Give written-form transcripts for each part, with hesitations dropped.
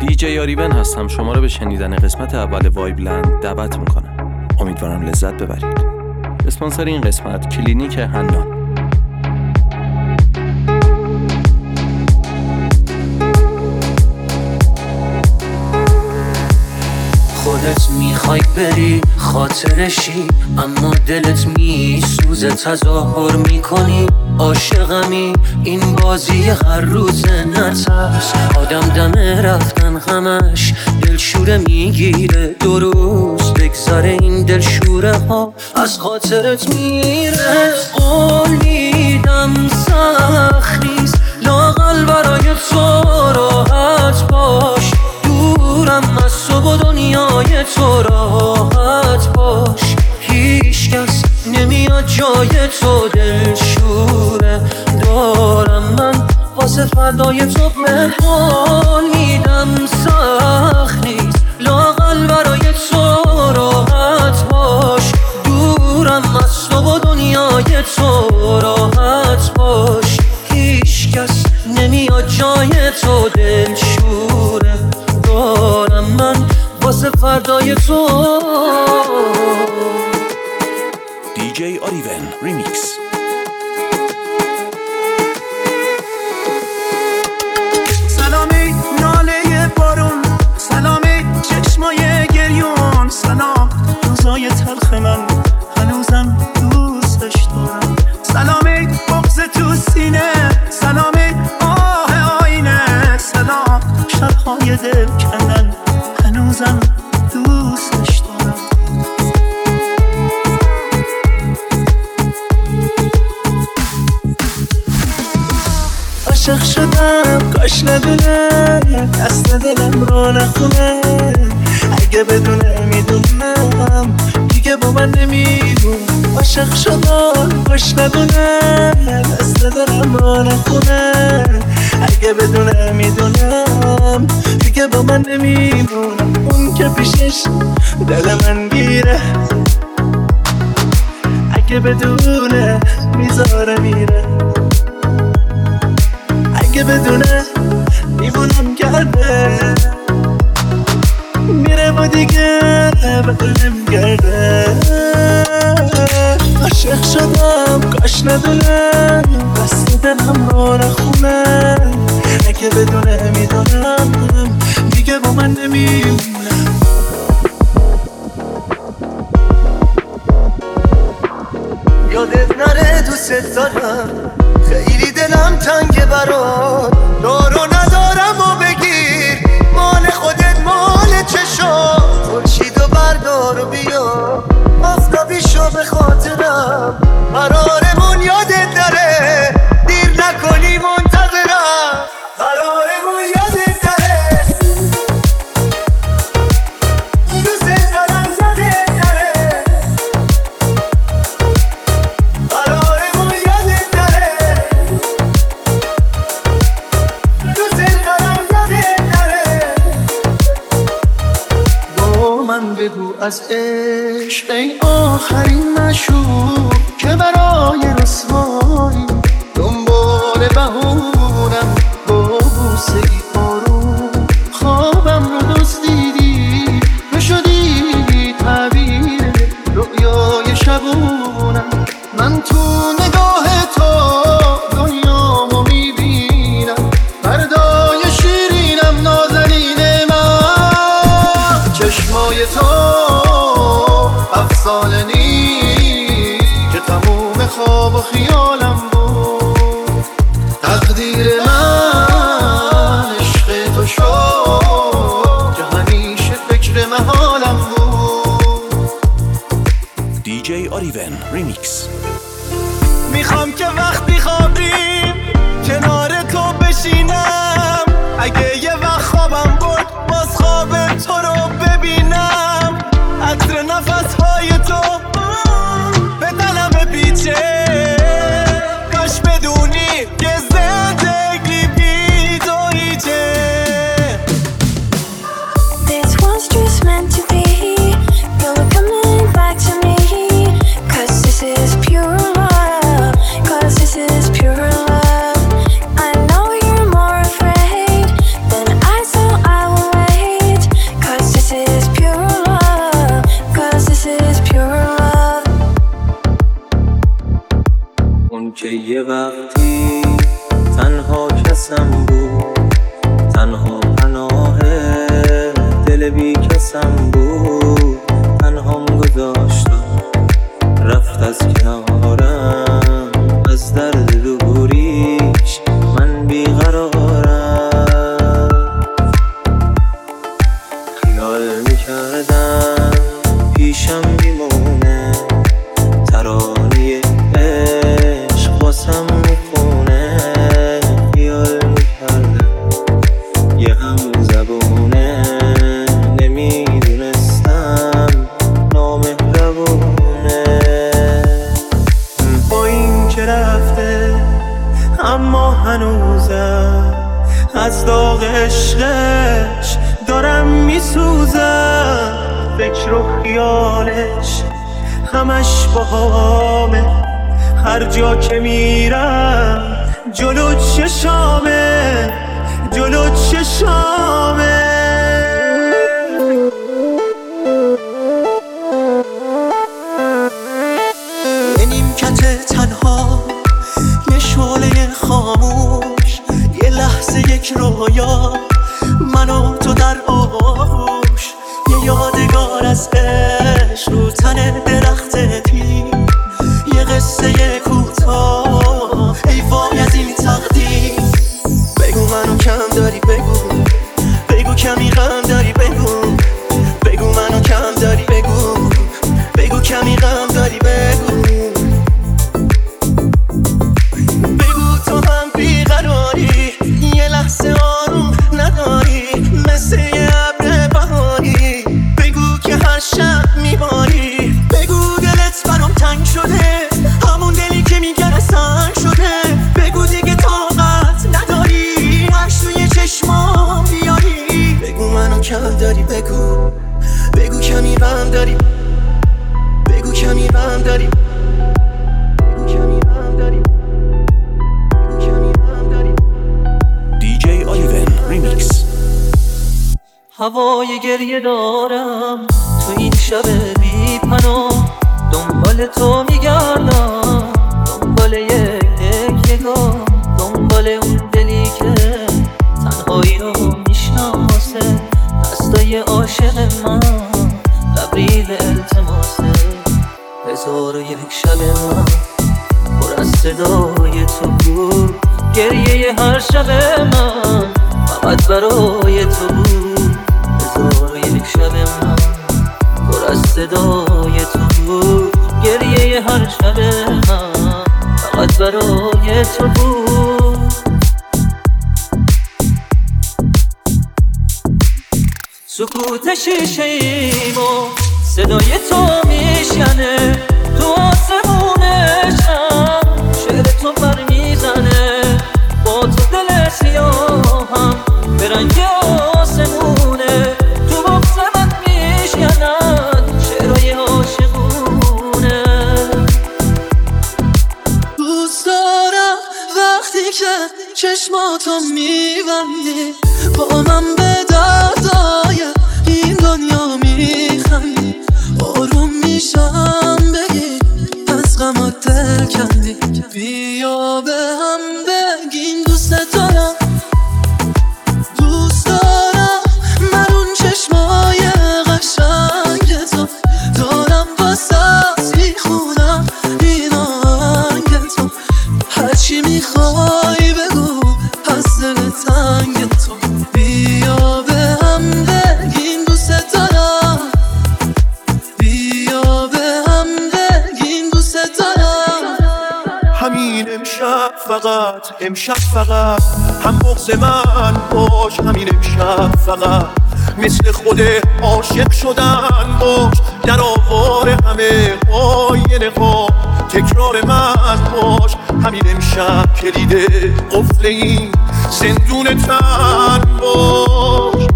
دیجی آریون هستم. شما رو به شنیدن قسمت اول وایبلند دعوت میکنم. امیدوارم لذت ببرید. اسپانسر این قسمت کلینیک حنان. خودت میخوای بری خاطرشی، اما دلت میسوزه تظاهر میکنی عاشقمی. این بازی هر روز نترس، آدم دم رفتن همش دلشوره میگیره. 2 روز بگذره این دلشوره ها از خاطرت میره. قول میدم سخت نیست لااقل برای تو راحت باش، دورم از تو و دنیای تو راحت باش. هیچ کس نمیاد جای تو دلشوره دارم من واسه فردای تو. مهمان میدم سخت نیست لااقل برای تو راحت باش، دورم از تو و دنیای تو راحت باش. هیچ کس نمیاد جای تو دلشوره دارم من واسه فردای تو. دیجی آریون ریمیکس. سلامی ناله بارون، سلامی چشمای گریون، سلام روزای تلخ من هنوزم دوستش دارم. سلامی بغض تو سینه، سلامی آه آینه، سلام شبهای دل کندن هنوزم دوستش دارم. عاشق شدم کاش ندونه دست دلم رو نخونه، اگه بدونه میدونم دیگه با من نمیمون. عاشق شدم کاش ندونه دست دلم رو نخونه، اگه بدونه میدونم دیگه با من نمیمونم. اون که پیشش دل من گیره، اگه بدونه میذاره میره، اگه بدونه میمونم گرده میره و دیگه بدونم گرده. عاشق شدم کاش ندونه دست دلم رو نخونه، اگه بدونه میدونم دیگه با من نمیمونه. یادت نره دوست دارم، خیلی دلم تنگه برات، دارو ندارم و بگیر مال خودت مال چشم. خورشیدو بردار و بیا آفتابی شو به خاطرم، قرارمون یادت نره دیر نکنی منتظرم، قرارمون یادت نره دوست دارم یادت نره، قرارمون یادت نره دوست دارم یادت نره. با من بگو از عشق ای آخرین مشوق که برای رسوایی دنبال بهونم با بوسه ای آروم. خوابم رو دزدیدی تو شدی تعبیر رؤیای شبونم. من تو نگاه تو دنیامو میبینم، فردای شیرینم نازنین من. چشمای تو افسانه نیست که تموم خواب و خیالم بود. تقدیر من عشق تو شد که همیشه فکر محالم بود. دیجی آریون ریمیکس. میخوام که وقتی خوابیم کنار تو بشینم، اگه یه وقت خوابم برد باز خواب تو رو ببینم. عطر نفسهای تو به دلم بپیچه، کاش بدونی که زندگی بی تو هیچه. This was just meant to be, you're coming back to me, 'cause this is pure از داغ عشقش دارم میسوزم، فکر و خیالش همش باهامه، هر جا که میرم جلو چشامه، جلو چشامه. یه نیمکت تنها، یه شعله خاموش، یه لحظه یک رویا، من و تو در آغوش، یه یادگار از عشق رو تن درخت پیر، یه قصه کوتاه، ای وای از این تقدیر. بگو منو کم داری، بگو بگو کمی غم داری، بگو بگو منو کم داری، بگو بگو کمی غم داری، بگو بگو تو هم بیقراری، یه لحظه آروم نداری، مثل یه ابر بهاری، بگو که هر شب میباری، بگو دلت برام تنگ شده، همون دلی که میگره سنگ شده، بگو دیگه طاقت نداری عکس توی چشمام بیاری، بگو منو کم داری، بگو بگو کمی غم داری، بگو کمی غم داری، بگو کمی غم داری، بگو کمی غم داری. دیجی آلیون ریمیکس. هوای گریه دارم تو این شب بی پناه، دنبال تو میگردم، دنبال یک نگاه، دنبال اون دلی که تنهایی رو میشناسه، دستای عاشق من لبریز التماسه، 1001 شب من پر از صدای تو بود، گریه هر شب من فقط برای تو بود، 1001 شب من پر از صدای تو بود، گریه هر شب من فقط برای تو بود. سکوت شیشه‌ایمو صدای تو میشکنه، تو آسمونشم شعر تو پر میزنه، با تو دل سیاهم به رنگ آسمونه، تو بغض من میشکنن شعرهای عاشقونه. دوست دارم وقتی که چشماتو میبندی، با من به دردای این دنیا میخندی، آروم میشم بگی از غمات دل کندی، بیا به هم بگیم دوست دارم، دوست دارم من اون چشمای قشنگ تو دارم، واسه میخونم این آهنگ تو، هرچی میخوای بگو از دل تنگ تو، بیا به هم بگیم دوست دارم، بیا به هم بگیم دوست دارم. همین امشب فقط، امشب فقط هم بغض من باش، همین امشب فقط مثل خود عاشق شدن باش، در آوار همه آینه ها تکرار من باش، همین امشب کلید قفل این زندون تن باش،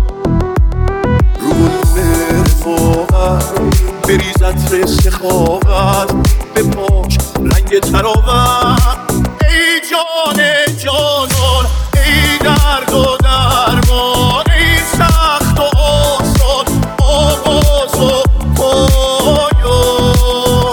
روی رفاقت بریز عطر سخاوت، به پاش رنگ تراوت، ای جان جانان، ای درد و درمان، ای سخت و آسان، آغاز و پایان.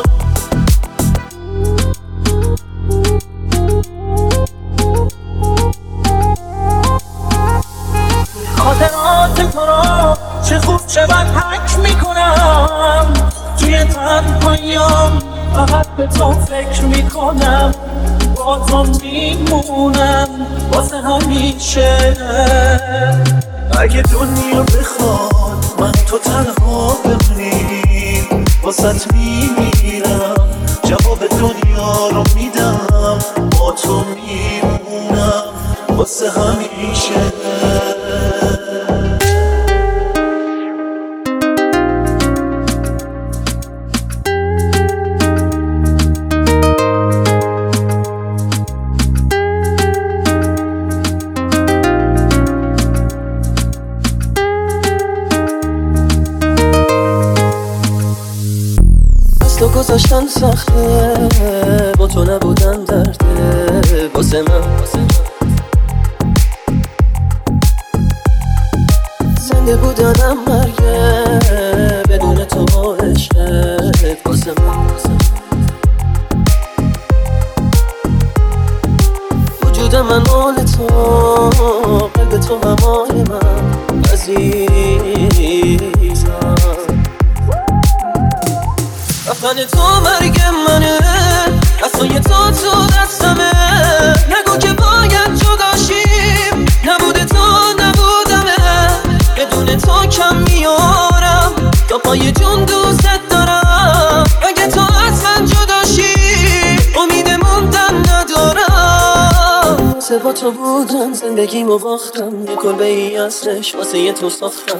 خاطرات تو را چه خوب چه بد حک میکنم، توی تنهاییام فقط به تو فکر میکنم، با تو میمونم واسه همیشه. اگه دنیا بخواد من تو تنها بمونیم، واسط میمیرم، جواب دنیا رو میدم، با تو میمونم واسه همیشه. داشتن سخته، با تو نبودن درده واسه من. زنده بودنم مرگه بدون تو با عشقت واسه من. وجود من مال تو، قلب تو هم مال من عزیزم. رفتن تو مرگ منه، دستای تو دستمه. نگو که باید جداشیم، نبوده تو نبودمه. بدون تو کم میارم، تا پای جون دوست دارم. اگه تو از من جداشی، امید موندن ندارم. با تو بودم زندگیمو باختم، یه کلبه ای ازش واسه یه تو ساختم.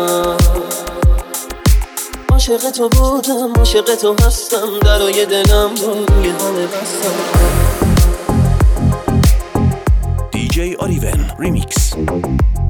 عاشق تو بودم، عاشق تو هستم، درای دلم روی همه بستم. DJ Oliven Remix.